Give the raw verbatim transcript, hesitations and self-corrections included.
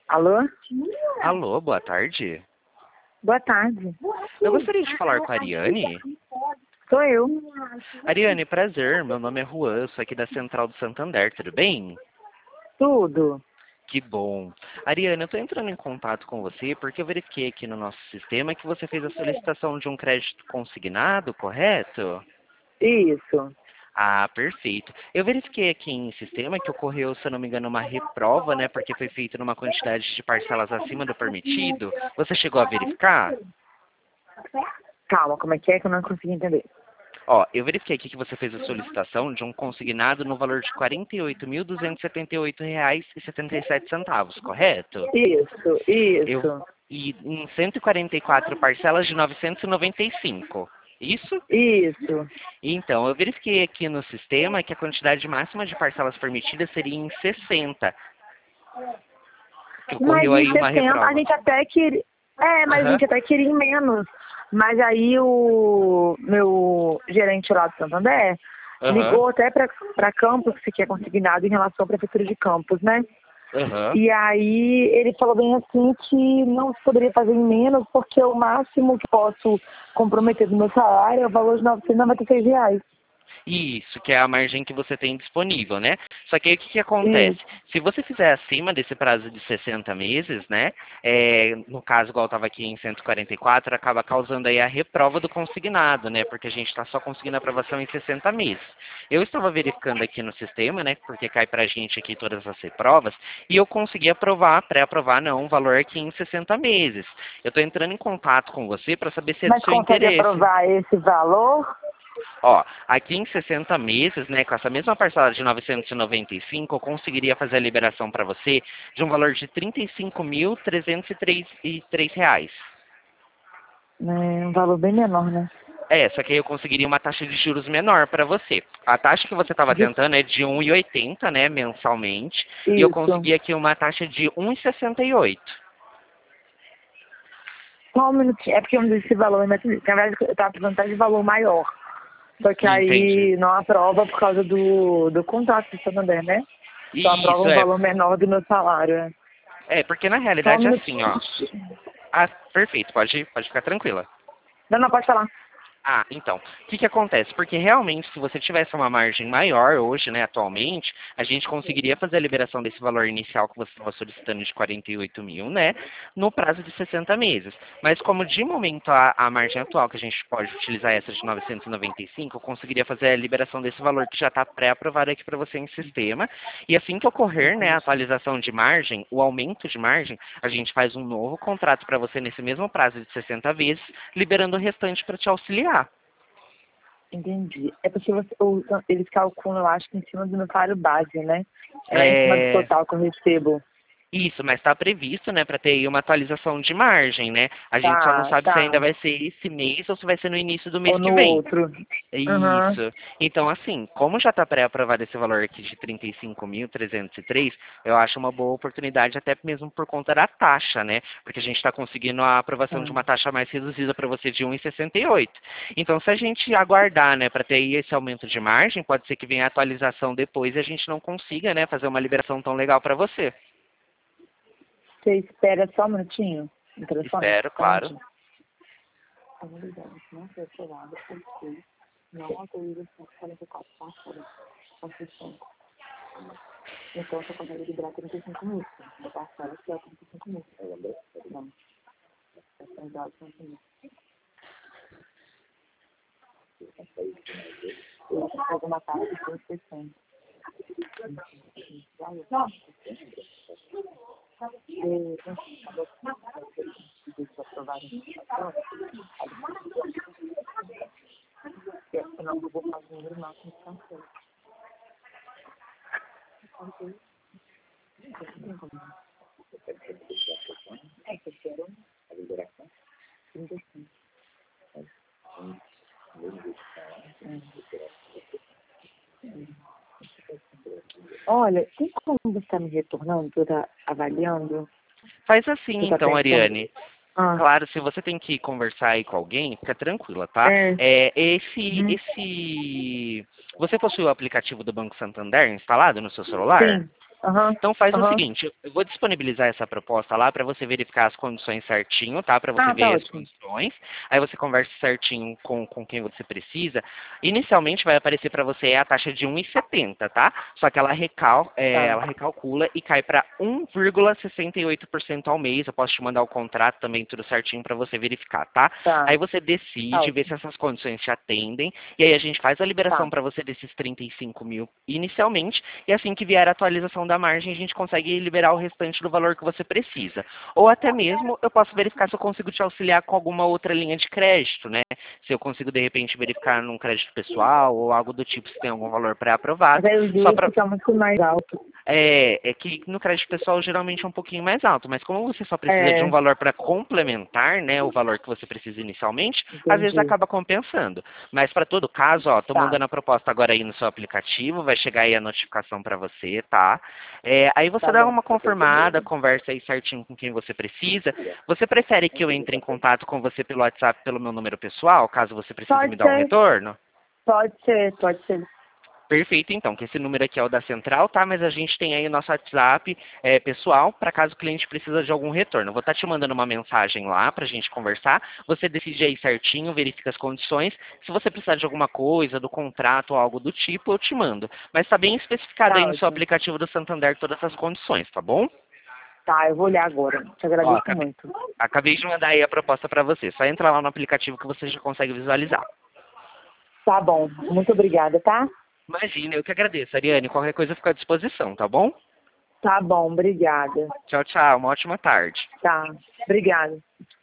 Alô? Alô, boa tarde. Boa tarde. Eu gostaria de falar com a Ariane. Sou eu. Ariane, prazer. Meu nome é Juan, sou aqui da Central do Santander, tudo bem? Tudo. Que bom. Ariane, eu estou entrando em contato com você porque eu verifiquei aqui no nosso sistema que você fez a solicitação de um crédito consignado, correto? Isso. Ah, perfeito. Eu verifiquei aqui em sistema que ocorreu, se eu não me engano, uma reprova, né? Porque foi feito numa quantidade de parcelas acima do permitido. Você chegou a verificar? Calma, como é que é que eu não consegui entender? Ó, eu verifiquei aqui que você fez a solicitação de um consignado no valor de quarenta e oito mil duzentos e setenta e oito reais e setenta e sete centavos, correto? Isso, Eu, isso, e em cento e quarenta e quatro parcelas de novecentos e noventa e cinco. Isso? isso. Então, eu verifiquei aqui no sistema que a quantidade máxima de parcelas permitidas seria em sessenta. Que Mas ocorreu em aí uma setembro a reprova. gente até queria. É, mas a Aham, gente até queria em menos. Mas aí o meu gerente lá do Santander aham, ligou até para Campos, que é consignado em relação à Prefeitura de Campos, né? aham. E aí ele falou bem assim que não se poderia fazer em menos, porque o máximo que posso comprometer do meu salário é o valor de novecentos e noventa e seis reais. Isso, que é a margem que você tem disponível, né? Só que aí o que, que acontece? Isso. Se você fizer acima desse prazo de sessenta meses, né? É, no caso, igual estava aqui em cento e quarenta e quatro, acaba causando aí a reprova do consignado, né? Porque a gente está só conseguindo aprovação em sessenta meses. Eu estava verificando aqui no sistema, né? Porque cai pra gente aqui todas as reprovas, e eu consegui aprovar, pré-aprovar, não, um valor aqui em sessenta meses. Eu estou entrando em contato com você para saber se é do Mas seu consegue interesse. aprovar esse valor? Ó, aqui em sessenta meses, né, com essa mesma parcela de novecentos e noventa e cinco, eu conseguiria fazer a liberação para você de um valor de trinta e cinco mil trezentos e três reais. É um valor bem menor, né? É, só que aí eu conseguiria uma taxa de juros menor para você. A taxa que você estava De- tentando é de um vírgula oitenta, né, mensalmente, e eu Isso. consegui aqui uma taxa de um vírgula sessenta e oito. Só um minutinho. É porque eu não disse esse valor, mas na verdade eu estava perguntando de valor maior. Só que Entendi. aí não aprova por causa do, do contrato do Santander, né? Só aprova Isso, um é. valor menor do meu salário. É. É, porque na Só um realidade é assim, minutinho. ó. Ah, perfeito, pode, pode ficar tranquila. Não, não, pode falar. Ah, então, o que que acontece? Porque realmente, se você tivesse uma margem maior hoje, né, atualmente, a gente conseguiria fazer a liberação desse valor inicial que você estava solicitando de quarenta e oito mil, né, no prazo de sessenta meses. Mas como de momento a, a margem atual que a gente pode utilizar essa de novecentos e noventa e cinco, eu conseguiria fazer a liberação desse valor que já está pré-aprovado aqui para você em sistema. E assim que ocorrer, né, a atualização de margem, o aumento de margem, a gente faz um novo contrato para você nesse mesmo prazo de sessenta vezes, liberando o restante para te auxiliar. Entendi. É porque você, o- eles calculam, eu acho que em cima do meu salário base, né? É em cima do É, total que eu recebo. isso, mas está previsto, né, para ter aí uma atualização de margem, né? A gente só não Tá, sabe se tá. ainda vai ser esse mês ou se vai ser no início do mês Ou que no vem. outro. Aham. Isso. Então, assim, como já está pré-aprovado esse valor aqui de trinta e cinco mil trezentos e três, eu acho uma boa oportunidade até mesmo por conta da taxa, né? Porque a gente está conseguindo a aprovação de Tá. uma taxa mais reduzida para você de um vírgula sessenta e oito. Então, se a gente aguardar, né, para ter aí esse aumento de margem, pode ser que venha a atualização depois e a gente não consiga, né, fazer uma liberação tão legal para você. Você espera só um minutinho no telefone? Espero, Só um claro. minutinho. Tá me ligando, não foi aprovado porque não autoriza quarenta e quatro parcelas. Concessão. Então, só consegue liberar trinta e cinco mil. A parcela que é trinta e cinco mil. Não, é exato, trinta mil. Eu vou fazer uma taxa de cento e sessenta. Não. Se aprovarem a eu não vou fazer o número máximo de cancela. É que eu quero a liberação trinta e cinco. Olha, tem como você estar me retornando, tu tá avaliando, Faz assim, tu tá então, pensando? Ariane. Ah, Claro, se você tem que conversar aí com alguém, fica tranquila, tá? é. É, esse, Uhum. esse... Você possui o aplicativo do Banco Santander instalado no seu celular? Sim, Aham. Então faz o Aham. seguinte, eu vou disponibilizar essa proposta lá para você verificar as condições certinho, tá? Para você Ah, ver tá as ótimo. condições. Aí você conversa certinho com, com quem você precisa. Inicialmente vai aparecer para você a taxa de um e setenta, tá? Só que ela, recal, é, Tá. ela recalcula e cai para um vírgula sessenta e oito por cento ao mês. Eu posso te mandar o contrato também, tudo certinho para você verificar, tá? Tá. Aí você Tá decide, vê ótimo. se essas condições te atendem. E aí a gente faz a liberação Tá. para você desses trinta e cinco mil inicialmente. E assim que vier a atualização da margem, a gente consegue liberar o restante do valor que você precisa. Ou até mesmo eu posso verificar se eu consigo te auxiliar com alguma outra linha de crédito, né? Se eu consigo de repente verificar num crédito pessoal ou algo do tipo, se tem algum valor Mas pré-aprovado. aí os Só juros para ficam muito mais altos. é, é que no crédito pessoal geralmente é um pouquinho mais alto, mas como você só precisa de É, um valor para complementar, né, o valor que você precisa inicialmente, às vezes entendi. acaba compensando. Mas para todo caso, ó, tô Tá. mandando a proposta agora aí no seu aplicativo, vai chegar aí a notificação para você, tá? É, aí você Tá dá bom. uma confirmada, conversa aí certinho com quem você precisa. Você prefere que eu entre em contato com você pelo WhatsApp, pelo meu número pessoal, caso você precise me Pode dar um ser. retorno? Pode ser. Pode ser. Perfeito, então, que esse número aqui é o da central, tá? Mas a gente tem aí o nosso WhatsApp é, pessoal, para caso o cliente precisa de algum retorno. Eu vou estar te mandando uma mensagem lá para a gente conversar. Você decide aí certinho, verifica as condições. Se você precisar de alguma coisa, do contrato ou algo do tipo, eu te mando. Mas está bem especificado aí Tá no seu ótimo. aplicativo do Santander todas as condições, tá bom? Tá, eu vou olhar agora. Te Ó, agradeço acabei, muito. acabei de mandar aí a proposta para você. Só entra lá no aplicativo que você já consegue visualizar. Tá bom. Muito obrigada, tá? Imagina, eu que agradeço, Ariane. Qualquer coisa fica à disposição, tá bom? Tá bom, obrigada. Tchau, tchau. Uma ótima tarde. Tá. Obrigada.